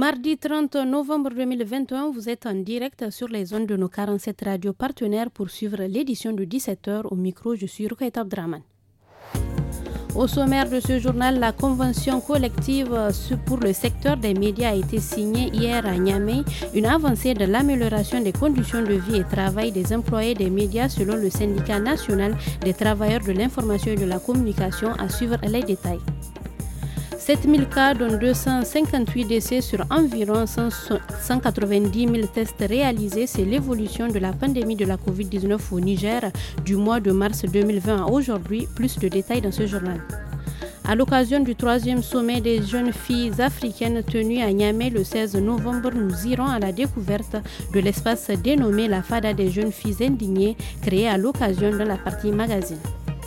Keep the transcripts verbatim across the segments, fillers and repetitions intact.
Mardi trente novembre deux mille vingt et un, vous êtes en direct sur les ondes de nos quarante-sept radios partenaires pour suivre l'édition de dix-sept heures. Au micro, je suis Rukaita Abdraman. Au sommaire de ce journal, la convention collective pour le secteur des médias a été signée hier à Niamey, une avancée de l'amélioration des conditions de vie et travail des employés des médias selon le syndicat national des travailleurs de l'information et de la communication. À suivre les détails. sept mille cas, dont deux cent cinquante-huit décès sur environ cent quatre-vingt-dix mille tests réalisés. C'est l'évolution de la pandémie de la covid dix-neuf au Niger du mois de mars deux mille vingt à aujourd'hui. Plus de détails dans ce journal. À l'occasion du troisième sommet des jeunes filles africaines tenu à Niamey le seize novembre, nous irons à la découverte de l'espace dénommé la Fada des jeunes filles indignées, créé à l'occasion de la partie magazine.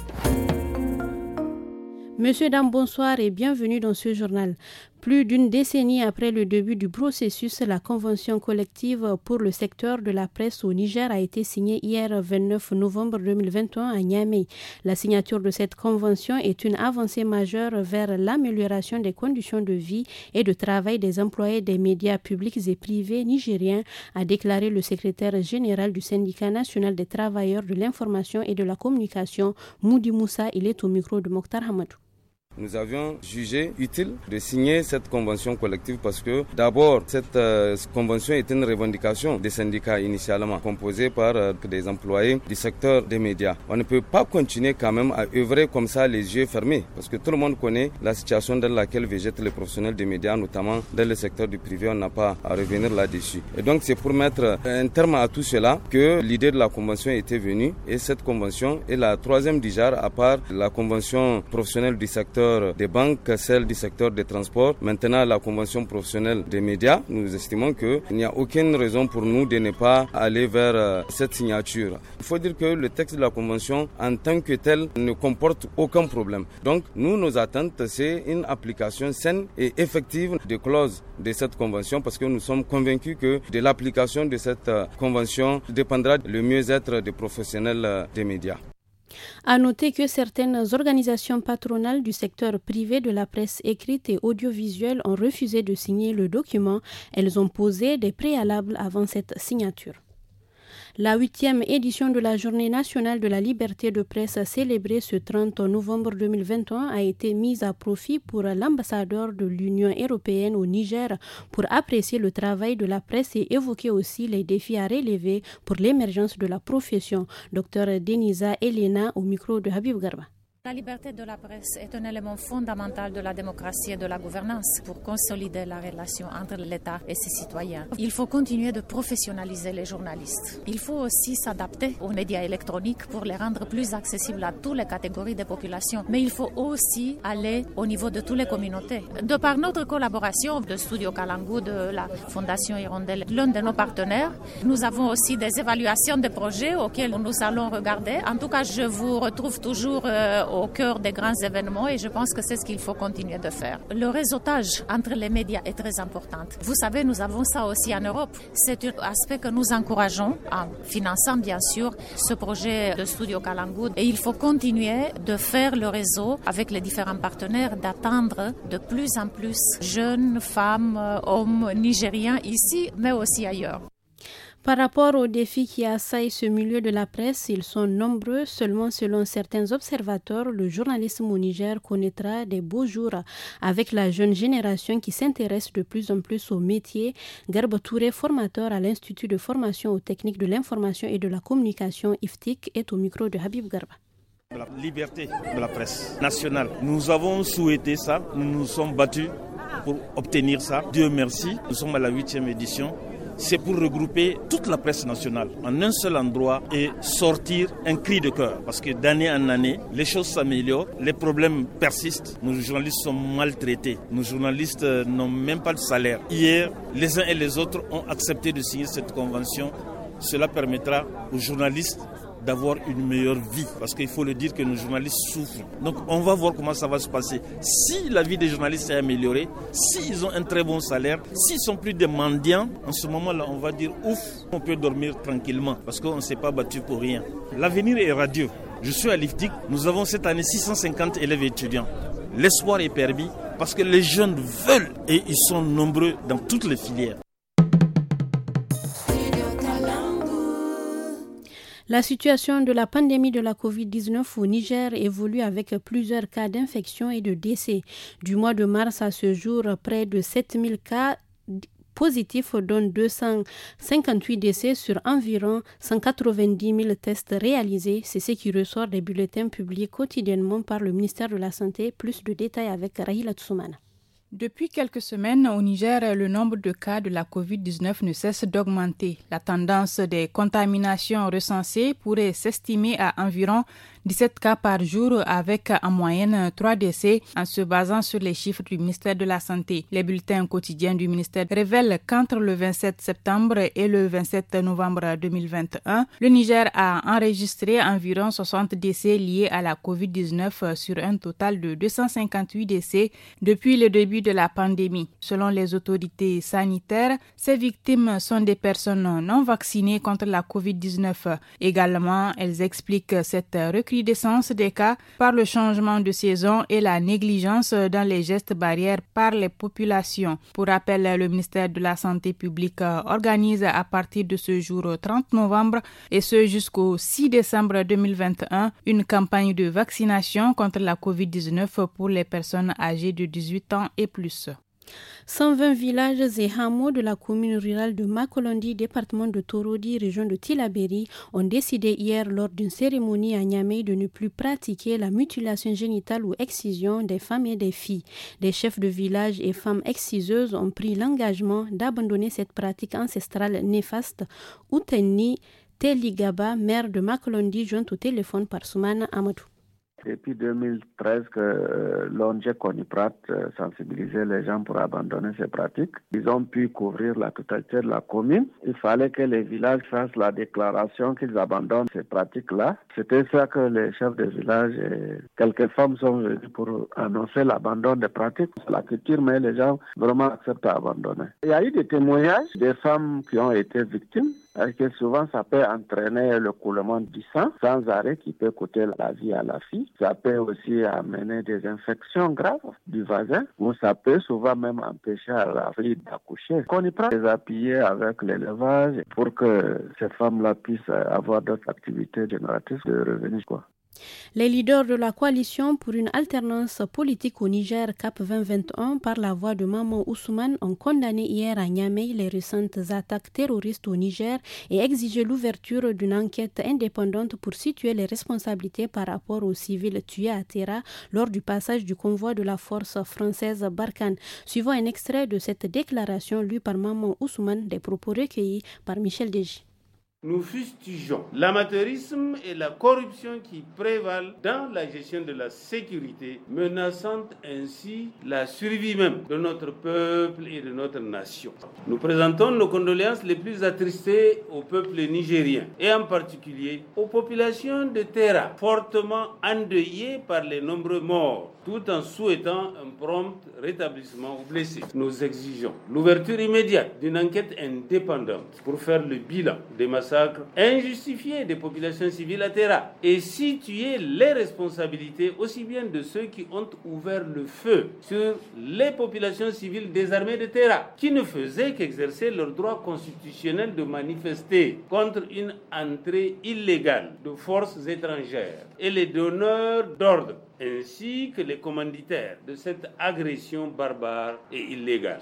Monsieur, dames, bonsoir et bienvenue dans ce journal. Plus d'une décennie après le début du processus, la convention collective pour le secteur de la presse au Niger a été signée hier vingt-neuf novembre deux mille vingt et un à Niamey. La signature de cette convention est une avancée majeure vers l'amélioration des conditions de vie et de travail des employés des médias publics et privés nigériens, a déclaré le secrétaire général du syndicat national des travailleurs de l'information et de la communication, Moudi Moussa. Il est au micro de Mokhtar Hamadou. Nous avions jugé utile de signer cette convention collective parce que d'abord cette euh, convention est une revendication des syndicats initialement composés par euh, des employés du secteur des médias. On ne peut pas continuer quand même à œuvrer comme ça les yeux fermés parce que tout le monde connaît la situation dans laquelle végètent les professionnels des médias, notamment dans le secteur du privé. On n'a pas à revenir là-dessus. Et donc c'est pour mettre un terme à tout cela que l'idée de la convention était venue, et cette convention est la troisième du genre à part la convention professionnelle du secteur des banques, celle du secteur des transports. Maintenant, la convention professionnelle des médias, nous estimons qu'il n'y a aucune raison pour nous de ne pas aller vers cette signature. Il faut dire que le texte de la convention, en tant que tel, ne comporte aucun problème. Donc, nous, nos attentes, c'est une application saine et effective des clauses de cette convention, parce que nous sommes convaincus que de l'application de cette convention dépendra le mieux-être des professionnels des médias. À noter que certaines organisations patronales du secteur privé de la presse écrite et audiovisuelle ont refusé de signer le document. Elles ont posé des préalables avant cette signature. La huitième édition de la Journée nationale de la liberté de presse célébrée ce trente novembre deux mille vingt et un a été mise à profit pour l'ambassadeur de l'Union européenne au Niger pour apprécier le travail de la presse et évoquer aussi les défis à relever pour l'émergence de la profession. Docteur Denisa Elena au micro de Habib Garba. La liberté de la presse est un élément fondamental de la démocratie et de la gouvernance pour consolider la relation entre l'État et ses citoyens. Il faut continuer de professionnaliser les journalistes. Il faut aussi s'adapter aux médias électroniques pour les rendre plus accessibles à toutes les catégories de population. Mais il faut aussi aller au niveau de toutes les communautés. De par notre collaboration de Studio Kalangu, de la Fondation Hirondelle, l'un de nos partenaires, nous avons aussi des évaluations de projets auxquels nous allons regarder. En tout cas, je vous retrouve toujours euh, au cœur des grands événements et je pense que c'est ce qu'il faut continuer de faire. Le réseautage entre les médias est très important. Vous savez, nous avons ça aussi en Europe. C'est un aspect que nous encourageons en finançant bien sûr ce projet de Studio Kalangu, et il faut continuer de faire le réseau avec les différents partenaires, d'attendre de plus en plus jeunes, femmes, hommes nigériens ici mais aussi ailleurs. Par rapport aux défis qui assaillent ce milieu de la presse, ils sont nombreux. Seulement, selon certains observateurs, le journalisme au Niger connaîtra des beaux jours avec la jeune génération qui s'intéresse de plus en plus au métier. Garba Touré, formateur à l'Institut de formation aux techniques de l'information et de la communication I F T I C, est au micro de Habib Garba. La liberté de la presse nationale. Nous avons souhaité ça, nous nous sommes battus pour obtenir ça. Dieu merci, nous sommes à la huitième édition. C'est pour regrouper toute la presse nationale en un seul endroit et sortir un cri de cœur. Parce que d'année en année, les choses s'améliorent, les problèmes persistent. Nos journalistes sont maltraités. Nos journalistes n'ont même pas de salaire. Hier, les uns et les autres ont accepté de signer cette convention. Cela permettra aux journalistes d'avoir une meilleure vie, parce qu'il faut le dire que nos journalistes souffrent. Donc on va voir comment ça va se passer. Si la vie des journalistes est améliorée, s'ils ont un très bon salaire, s'ils sont plus des mendiants, en ce moment-là on va dire ouf, on peut dormir tranquillement, parce qu'on ne s'est pas battu pour rien. L'avenir est radieux. Je suis à l'I F T I C, nous avons cette année six cent cinquante élèves et étudiants. L'espoir est permis parce que les jeunes veulent et ils sont nombreux dans toutes les filières. La situation de la pandémie de la covid dix-neuf au Niger évolue avec plusieurs cas d'infection et de décès. Du mois de mars à ce jour, près de sept mille cas positifs dont deux cent cinquante-huit décès sur environ cent quatre-vingt-dix mille tests réalisés. C'est ce qui ressort des bulletins publiés quotidiennement par le ministère de la Santé. Plus de détails avec Rahila Tsoumana. Depuis quelques semaines, au Niger, le nombre de cas de la covid dix-neuf ne cesse d'augmenter. La tendance des contaminations recensées pourrait s'estimer à environ dix-sept cas par jour avec en moyenne trois décès en se basant sur les chiffres du ministère de la Santé. Les bulletins quotidiens du ministère révèlent qu'entre le vingt-sept septembre et le vingt-sept novembre deux mille vingt et un, le Niger a enregistré environ soixante décès liés à la covid dix-neuf sur un total de deux cent cinquante-huit décès depuis le début de la pandémie. Selon les autorités sanitaires, ces victimes sont des personnes non vaccinées contre la covid dix-neuf. Également, elles expliquent cette recrudescence des cas par le changement de saison et la négligence dans les gestes barrières par les populations. Pour rappel, le ministère de la Santé publique organise à partir de ce jour trente novembre et ce jusqu'au six décembre deux mille vingt et un une campagne de vaccination contre la covid dix-neuf pour les personnes âgées de dix-huit ans et plus. cent vingt villages et hameaux de la commune rurale de Makolondi, département de Torodi, région de Tillabéri, ont décidé hier lors d'une cérémonie à Niamey de ne plus pratiquer la mutilation génitale ou excision des femmes et des filles. Des chefs de village et femmes exciseuses ont pris l'engagement d'abandonner cette pratique ancestrale néfaste. Outenni Teligaba, maire de Makolondi, joint au téléphone par Soumana Amadou. Depuis deux mille treize que euh, l'O N G Coniprat euh, sensibilisait les gens pour abandonner ces pratiques. Ils ont pu couvrir la totalité de la commune. Il fallait que les villages fassent la déclaration qu'ils abandonnent ces pratiques-là. C'était ça que les chefs de village et quelques femmes sont venues pour annoncer l'abandon des pratiques. C'est la culture, mais les gens vraiment acceptent d'abandonner. Il y a eu des témoignages des femmes qui ont été victimes. Parce que souvent, ça peut entraîner le coulement du sang sans arrêt qui peut coûter la vie à la fille. Ça peut aussi amener des infections graves du vagin ou ça peut souvent même empêcher à la fille d'accoucher. On y prend des appuyer avec l'élevage pour que ces femmes-là puissent avoir d'autres activités génératrices de revenus, quoi. Les leaders de la coalition pour une alternance politique au Niger, C A P vingt vingt et un, par la voix de Maman Ousmane, ont condamné hier à Niamey les récentes attaques terroristes au Niger et exigé l'ouverture d'une enquête indépendante pour situer les responsabilités par rapport aux civils tués à Terra lors du passage du convoi de la force française Barkhane. Suivant un extrait de cette déclaration lue par Maman Ousmane, des propos recueillis par Michel Deji. Nous fustigeons l'amateurisme et la corruption qui prévalent dans la gestion de la sécurité, menaçant ainsi la survie même de notre peuple et de notre nation. Nous présentons nos condoléances les plus attristées au peuple nigérien et en particulier aux populations de Terra, fortement endeuillées par les nombreux morts, tout en souhaitant un prompt rétablissement aux blessés. Nous exigeons l'ouverture immédiate d'une enquête indépendante pour faire le bilan des massacres injustifiés des populations civiles à Terra et situer les responsabilités aussi bien de ceux qui ont ouvert le feu sur les populations civiles désarmées de Terra, qui ne faisaient qu'exercer leur droit constitutionnel de manifester contre une entrée illégale de forces étrangères, et les donneurs d'ordre ainsi que les commanditaires de cette agression barbare et illégale.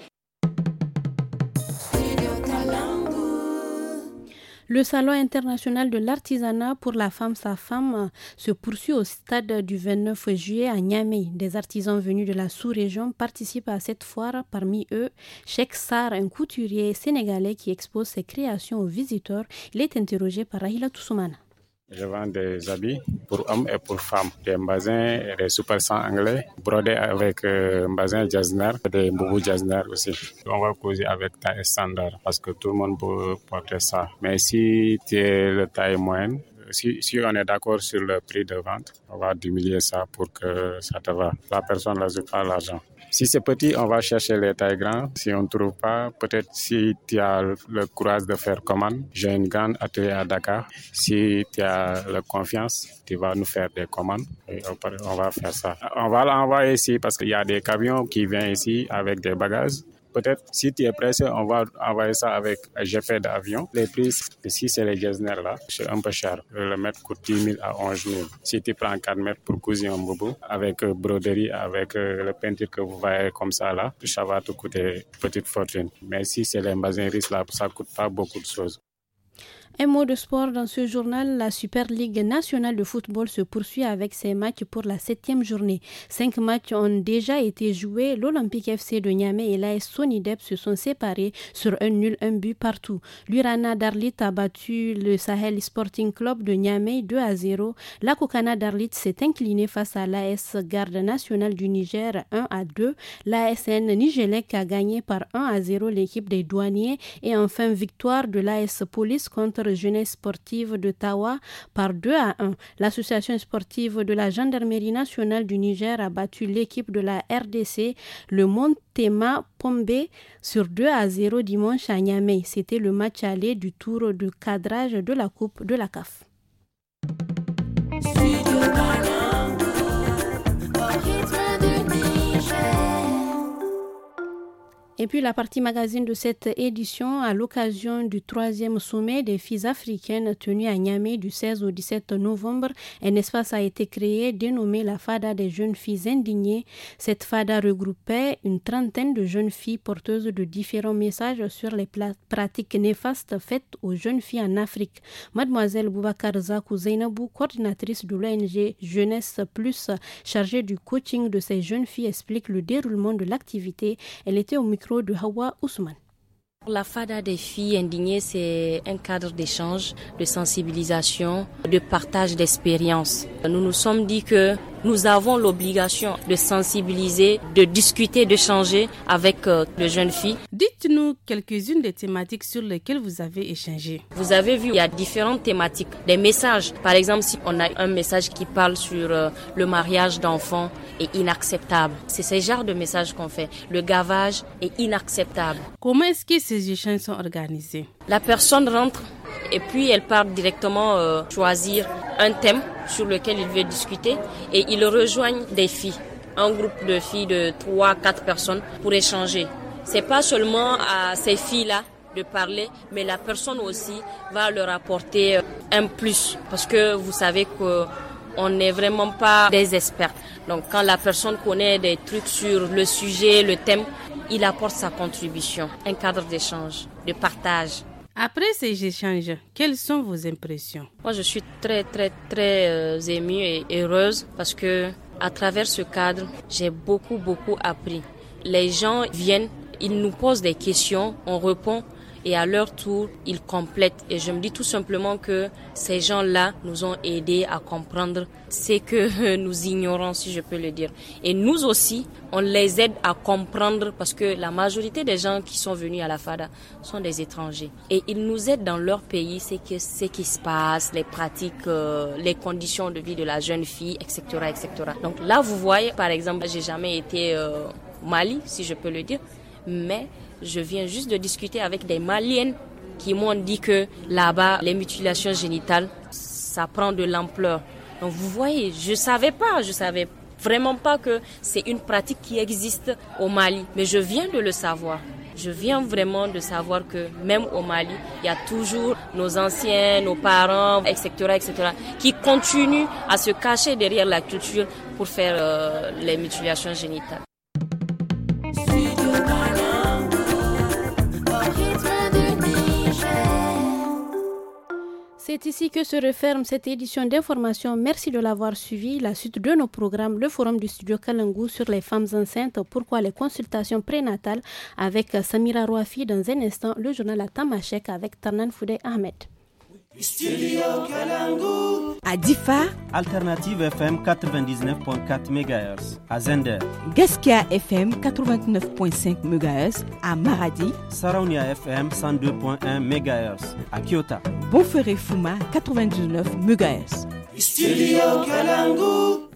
Le Salon international de l'artisanat pour la femme sa femme se poursuit au stade du vingt-neuf juillet à Niamey. Des artisans venus de la sous-région participent à cette foire. Parmi eux, Cheikh Sarr, un couturier sénégalais qui expose ses créations aux visiteurs. Il est interrogé par Rahila Toussoumana. Je vends des habits pour hommes et pour femmes, des bazins et des super cents anglais, brodés avec euh, un bazin jasner, des boubous jasner aussi. On va causer avec taille standard parce que tout le monde peut porter ça. Mais si tu es de taille moyenne, si, si on est d'accord sur le prix de vente, on va diminuer ça pour que ça te va. La personne n'ajoute pas l'argent. Si c'est petit, on va chercher les tailles grandes. Si on ne trouve pas, peut-être si tu as le courage de faire commande, j'ai une grande atelier à Dakar. Si tu as la confiance, tu vas nous faire des commandes et on va faire ça. On va l'envoyer ici parce qu'il y a des camions qui viennent ici avec des bagages. Peut-être, si tu es pressé, on va envoyer ça avec un G P d'avion. Les prix, si c'est les Getzner là, c'est un peu cher. Le mètre coûte dix mille à onze mille. Si tu prends quatre mètres pour couser un boubou, avec broderie, avec le peinture que vous voyez comme ça là, ça va te coûter une petite fortune. Mais si c'est les magasins là, ça ne coûte pas beaucoup de choses. Un mot de sport dans ce journal. La Super Ligue nationale de football se poursuit avec ses matchs pour la septième journée. Cinq matchs ont déjà été joués. L'Olympique F C de Niamey et l'A S Sonidep se sont séparés sur un nul, un but partout. L'Urana Darlit a battu le Sahel Sporting Club de Niamey deux à zéro. La Kokana Darlit s'est inclinée face à l'A S Garde nationale du Niger un à deux. L'A S N Nigelec a gagné par un à zéro l'équipe des douaniers. Et enfin, victoire de l'A S Police contre Jeunesse sportive de Tawa par deux à un. L'association sportive de la gendarmerie nationale du Niger a battu l'équipe de la R D C, le Montema Pombe, sur deux à zéro dimanche à Niamey. C'était le match aller du tour de cadrage de la Coupe de la C A F. Et puis la partie magazine de cette édition, à l'occasion du troisième sommet des filles africaines tenu à Niamey du seize au dix-sept novembre, un espace a été créé dénommé la Fada des jeunes filles indignées. Cette Fada regroupait une trentaine de jeunes filles porteuses de différents messages sur les pla- pratiques néfastes faites aux jeunes filles en Afrique. Mademoiselle Boubacar Zakou Zainabou, coordinatrice de l'O N G Jeunesse Plus, chargée du coaching de ces jeunes filles, explique le déroulement de l'activité. Elle était au micro de Hawa Ousmane. La Fada des filles indignées, c'est un cadre d'échange, de sensibilisation, de partage d'expériences. Nous nous sommes dit que nous avons l'obligation de sensibiliser, de discuter, de changer avec euh, les jeunes filles. Dites-nous quelques-unes des thématiques sur lesquelles vous avez échangé. Vous avez vu, il y a différentes thématiques, des messages. Par exemple, si on a un message qui parle sur euh, le mariage d'enfants est inacceptable. C'est ce genre de message qu'on fait. Le gavage est inacceptable. Comment est-ce que ces échanges sont organisés? La personne rentre et puis elle part directement euh, choisir un thème sur lequel il veut discuter et ils rejoignent des filles, un groupe de filles de trois, quatre personnes pour échanger. C'est pas seulement à ces filles-là de parler, mais la personne aussi va leur apporter un plus parce que vous savez qu'on n'est vraiment pas des experts. Donc quand la personne connaît des trucs sur le sujet, le thème, il apporte sa contribution, un cadre d'échange, de partage. Après ces échanges, quelles sont vos impressions? Moi, je suis très, très, très euh, émue et heureuse parce que à travers ce cadre, j'ai beaucoup, beaucoup appris. Les gens viennent, ils nous posent des questions, on répond et à leur tour, ils complètent. Et je me dis tout simplement que ces gens-là nous ont aidés à comprendre ce que nous ignorons, si je peux le dire. Et nous aussi, on les aide à comprendre parce que la majorité des gens qui sont venus à la Fada sont des étrangers. Et ils nous aident dans leur pays, c'est que ce qui se passe, les pratiques, euh, les conditions de vie de la jeune fille, et cetera, et cetera. Donc là, vous voyez, par exemple, j'ai jamais été euh, au Mali, si je peux le dire, mais je viens juste de discuter avec des Maliennes qui m'ont dit que là-bas, les mutilations génitales, ça prend de l'ampleur. Donc vous voyez, je savais pas, je savais vraiment pas que c'est une pratique qui existe au Mali. Mais je viens de le savoir. Je viens vraiment de savoir que même au Mali, il y a toujours nos anciens, nos parents, et cetera, et cetera, qui continuent à se cacher derrière la culture pour faire euh, les mutilations génitales. C'est ici que se referme cette édition d'information. Merci de l'avoir suivi. La suite de nos programmes, le forum du studio Kalangou sur les femmes enceintes, pourquoi les consultations prénatales avec Samira Rouafi. Dans un instant, le journal à Tamashek avec Tarnan Foudé Ahmed. Studio Kalangu. À Difa, Alternative F M quatre-vingt-dix-neuf virgule quatre mégahertz. À Zender, Gaskia F M quatre-vingt-neuf virgule cinq mégahertz. À Maradi, Saraunia F M cent deux virgule un mégahertz. À Kyoto, Bonferré Fuma quatre-vingt-dix-neuf mégahertz. Studio Kalangu.